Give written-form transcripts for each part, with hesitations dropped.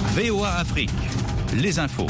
VOA Afrique, les infos.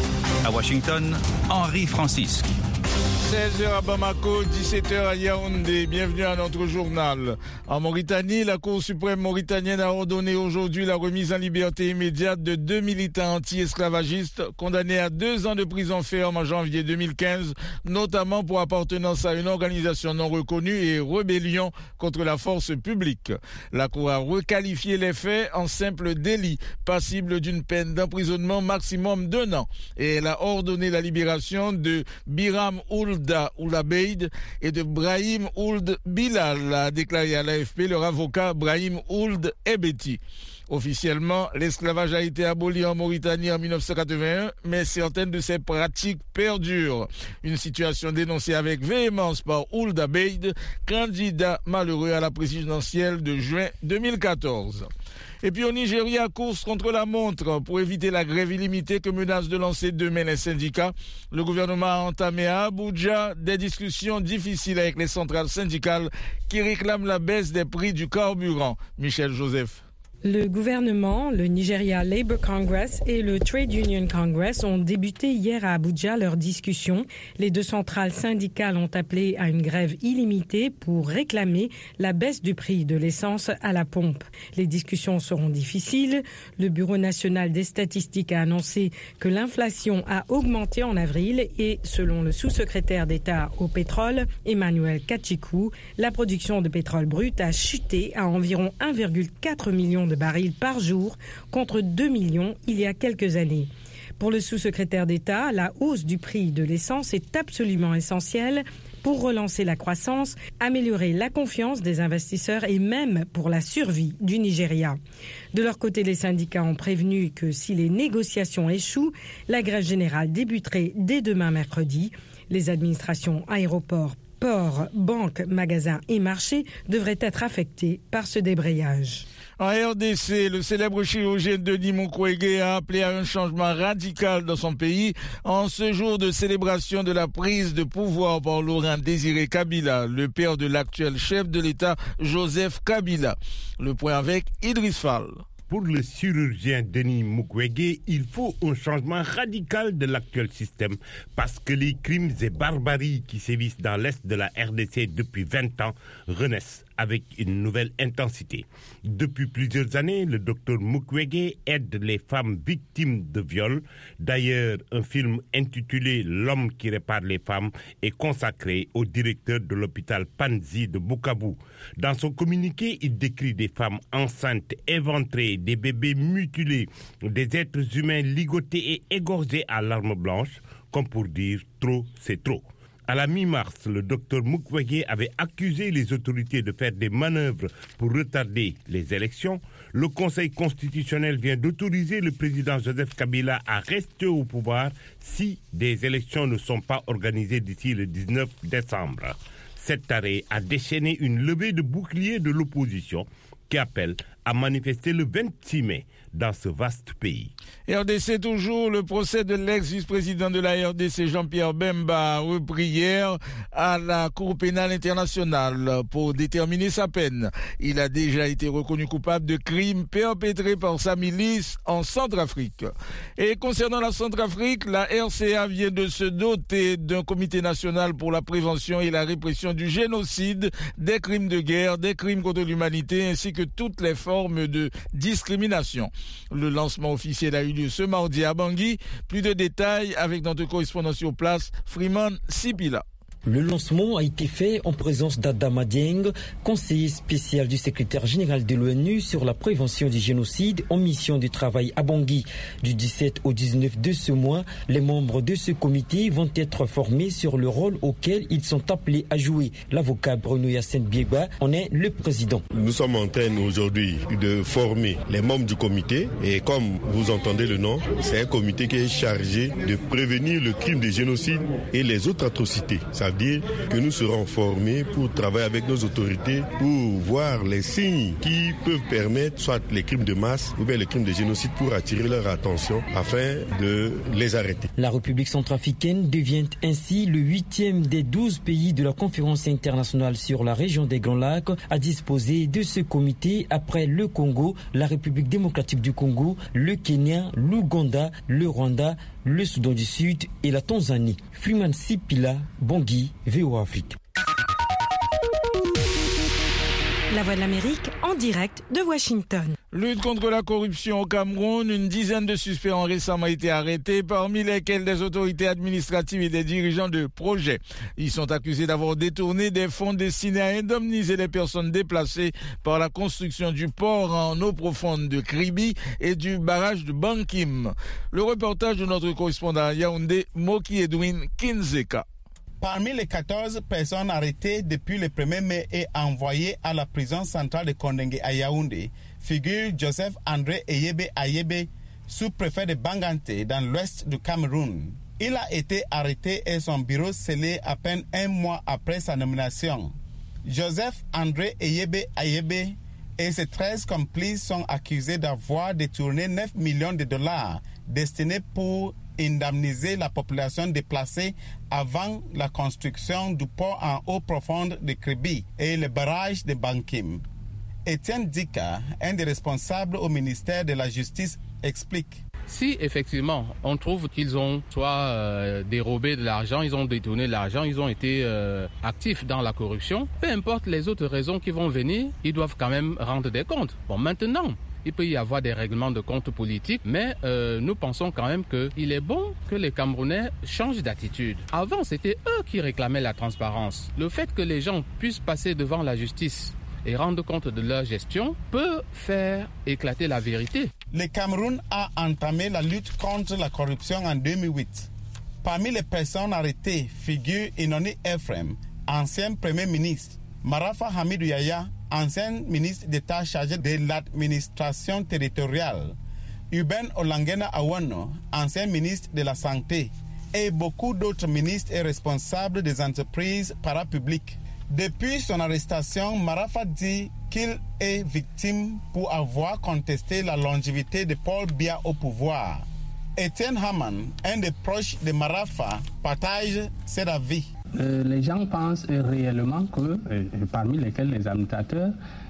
À Washington, Henri Francisque. 16h à Bamako, 17h à Yaoundé. Bienvenue à notre journal. En Mauritanie, la Cour suprême mauritanienne a ordonné aujourd'hui la remise en liberté immédiate de 2 militants anti-esclavagistes condamnés à 2 ans de prison ferme en janvier 2015, notamment pour appartenance à une organisation non reconnue et rébellion contre la force publique. La Cour a requalifié les faits en simple délit, passible d'une peine d'emprisonnement maximum d'1 an. Et elle a ordonné la libération de Biram Ould Oulabeid et de Brahim Ould Bilal, a déclaré à l'AFP leur avocat Brahim Ould Ebeti. Officiellement, l'esclavage a été aboli en Mauritanie en 1981, mais certaines de ces pratiques perdurent. Une situation dénoncée avec véhémence par Ould Abeid, candidat malheureux à la présidentielle de juin 2014. Et puis au Nigeria, course contre la montre pour éviter la grève illimitée que menacent de lancer demain les syndicats. Le gouvernement a entamé à Abuja des discussions difficiles avec les centrales syndicales qui réclament la baisse des prix du carburant. Michel Joseph. Le gouvernement, le Nigeria Labour Congress et le Trade Union Congress ont débuté hier à Abuja leurs discussions. Les 2 centrales syndicales ont appelé à une grève illimitée pour réclamer la baisse du prix de l'essence à la pompe. Les discussions seront difficiles. Le Bureau national des statistiques a annoncé que l'inflation a augmenté en avril et, selon le sous-secrétaire d'État au pétrole, Emmanuel Kachikou, la production de pétrole brut a chuté à environ 1,4 million de barils par jour contre 2 millions il y a quelques années. Pour le sous-secrétaire d'État, la hausse du prix de l'essence est absolument essentielle pour relancer la croissance, améliorer la confiance des investisseurs et même pour la survie du Nigeria. De leur côté, les syndicats ont prévenu que si les négociations échouent, la grève générale débuterait dès demain mercredi. Les administrations aéroports, ports, banques, magasins et marchés devraient être affectés par ce débrayage. En RDC, le célèbre chirurgien Denis Mukwege a appelé à un changement radical dans son pays en ce jour de célébration de la prise de pouvoir par Laurent Désiré Kabila, le père de l'actuel chef de l'État Joseph Kabila. Le point avec Idriss Fall. Pour le chirurgien Denis Mukwege, il faut un changement radical de l'actuel système parce que les crimes et barbaries qui sévissent dans l'est de la RDC depuis 20 ans renaissent avec une nouvelle intensité. Depuis plusieurs années, le docteur Mukwege aide les femmes victimes de viol. D'ailleurs, un film intitulé « L'homme qui répare les femmes » est consacré au directeur de l'hôpital Panzi de Bukavu. Dans son communiqué, il décrit des femmes enceintes, éventrées, des bébés mutilés, des êtres humains ligotés et égorgés à l'arme blanche, comme pour dire « trop, c'est trop ». À la mi-mars, le docteur Mukwege avait accusé les autorités de faire des manœuvres pour retarder les élections. Le Conseil constitutionnel vient d'autoriser le président Joseph Kabila à rester au pouvoir si des élections ne sont pas organisées d'ici le 19 décembre. Cet arrêt a déchaîné une levée de boucliers de l'opposition qui appelle à manifester le 26 mai dans ce vaste pays. RDC toujours, le procès de l'ex-vice-président de la RDC Jean-Pierre Bemba a repris hier à la Cour pénale internationale pour déterminer sa peine. Il a déjà été reconnu coupable de crimes perpétrés par sa milice en Centrafrique. Et concernant la Centrafrique, la RCA vient de se doter d'un comité national pour la prévention et la répression du génocide, des crimes de guerre, des crimes contre l'humanité ainsi que toutes les formes de discrimination. Le lancement officiel a eu lieu ce mardi à Bangui. Plus de détails avec notre correspondant sur place, Freeman Sipila. Le lancement a été fait en présence d'Adama Dieng, conseiller spécial du secrétaire général de l'ONU sur la prévention du génocide en mission de travail à Bangui. Du 17 au 19 de ce mois, les membres de ce comité vont être formés sur le rôle auquel ils sont appelés à jouer. L'avocat Bruno Yacine Bieba en est le président. Nous sommes en train aujourd'hui de former les membres du comité et comme vous entendez le nom, c'est un comité qui est chargé de prévenir le crime de génocide et les autres atrocités. Ça c'est-à-dire que nous serons formés pour travailler avec nos autorités pour voir les signes qui peuvent permettre soit les crimes de masse ou bien les crimes de génocide pour attirer leur attention afin de les arrêter. La République centrafricaine devient ainsi le 8e des 12 pays de la conférence internationale sur la région des Grands Lacs à disposer de ce comité après le Congo, la République démocratique du Congo, le Kenya, l'Ouganda, le Rwanda, le Soudan du Sud et la Tanzanie. Freeman Sipila, Bangui, VOA Afrique. La Voix de l'Amérique en direct de Washington. Lutte contre la corruption au Cameroun, une dizaine de suspects ont récemment été arrêtés, parmi lesquels des autorités administratives et des dirigeants de projets. Ils sont accusés d'avoir détourné des fonds destinés à indemniser les personnes déplacées par la construction du port en eau profonde de Kribi et du barrage de Bankim. Le reportage de notre correspondant à Yaoundé, Moki Edwin Kinzeka. Parmi les 14 personnes arrêtées depuis le 1er mai et envoyées à la prison centrale de Kondengé à Yaoundé, figure Joseph André Eyebe Ayebe, sous-préfet de Banganté dans l'ouest du Cameroun. Il a été arrêté et son bureau scellé à peine un mois après sa nomination. Joseph André Eyebe Ayebe et ses 13 complices sont accusés d'avoir détourné 9 millions de dollars destinés pour indemniser la population déplacée avant la construction du port en eau profonde de Kribi et le barrage de Bankim. Étienne Dika, un des responsables au ministère de la Justice, explique. Si effectivement on trouve qu'ils ont soit dérobé de l'argent, ils ont détourné de l'argent, ils ont été actifs dans la corruption, peu importe les autres raisons qui vont venir, ils doivent quand même rendre des comptes. Bon, maintenant, il peut y avoir des règlements de compte politiques, mais nous pensons quand même qu'il est bon que les Camerounais changent d'attitude. Avant, c'était eux qui réclamaient la transparence. Le fait que les gens puissent passer devant la justice et rendre compte de leur gestion peut faire éclater la vérité. Le Cameroun a entamé la lutte contre la corruption en 2008. Parmi les personnes arrêtées figure Inoni Ephraim, ancien Premier ministre, Marafa Hamidou Yaya, ancien ministre d'État chargé de l'administration territoriale, Uben Olangena Awano, ancien ministre de la Santé, et beaucoup d'autres ministres et responsables des entreprises parapubliques. Depuis son arrestation, Marafa dit qu'il est victime pour avoir contesté la longévité de Paul Biya au pouvoir. Etienne Haman, un des proches de Marafa, partage cet avis. Les gens pensent réellement que, parmi lesquels les administrateurs,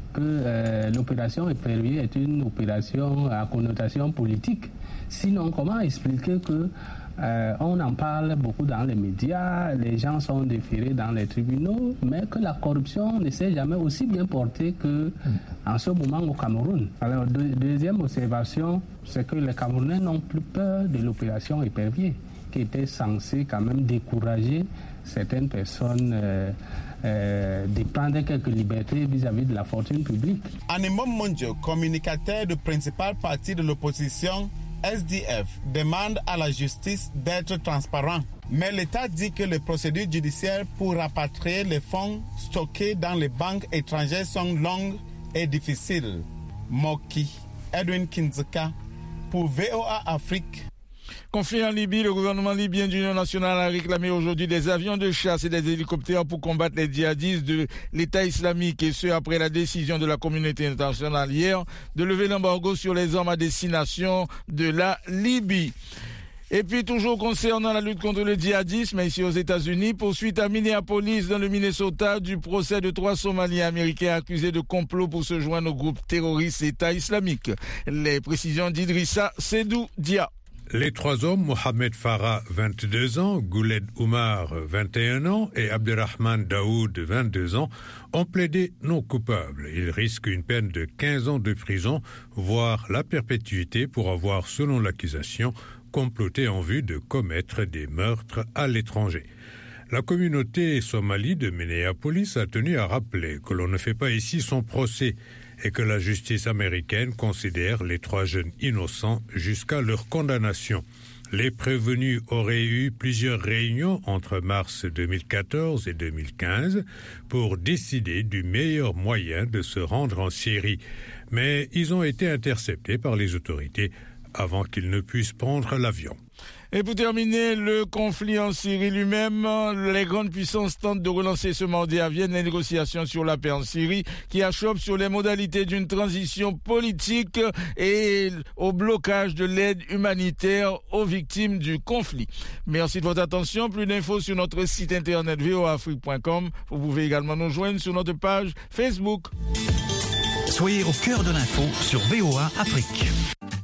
que l'opération Épervier est une opération à connotation politique. Sinon, comment expliquer que on en parle beaucoup dans les médias, les gens sont déférés dans les tribunaux, mais que la corruption ne s'est jamais aussi bien portée qu'en ce moment au Cameroun. Alors, deuxième observation, c'est que les Camerounais n'ont plus peur de l'opération Épervier, qui était censée quand même décourager certaines personnes de prendre quelques libertés vis-à-vis de la fortune publique. Anemom Mondjo, communicateur du principal parti de l'opposition, SDF, demande à la justice d'être transparent. Mais l'État dit que les procédures judiciaires pour rapatrier les fonds stockés dans les banques étrangères sont longues et difficiles. Moki, Edwin Kinzeka, pour VOA Afrique. Conflit en Libye, le gouvernement libyen d'Union nationale a réclamé aujourd'hui des avions de chasse et des hélicoptères pour combattre les djihadistes de l'État islamique, et ce après la décision de la communauté internationale hier de lever l'embargo sur les armes à destination de la Libye. Et puis toujours concernant la lutte contre le djihadisme, ici aux États-Unis, poursuite à Minneapolis dans le Minnesota du procès de 3 Somaliens américains accusés de complot pour se joindre au groupe terroriste État islamique. Les précisions d'Idrissa Sedou Dia. Les 3 hommes, Mohamed Farah, 22 ans, Gouled Oumar, 21 ans et Abderrahman Daoud, 22 ans, ont plaidé non coupables. Ils risquent une peine de 15 ans de prison, voire la perpétuité pour avoir, selon l'accusation, comploté en vue de commettre des meurtres à l'étranger. La communauté somalie de Minneapolis a tenu à rappeler que l'on ne fait pas ici son procès et que la justice américaine considère les 3 jeunes innocents jusqu'à leur condamnation. Les prévenus auraient eu plusieurs réunions entre mars 2014 et 2015 pour décider du meilleur moyen de se rendre en Syrie. Mais ils ont été interceptés par les autorités avant qu'ils ne puissent prendre l'avion. Et pour terminer, le conflit en Syrie lui-même, les grandes puissances tentent de relancer ce mardi à Vienne les négociations sur la paix en Syrie qui achoppent sur les modalités d'une transition politique et au blocage de l'aide humanitaire aux victimes du conflit. Merci de votre attention. Plus d'infos sur notre site internet voaafrique.com. Vous pouvez également nous joindre sur notre page Facebook. Soyez au cœur de l'info sur VOA Afrique.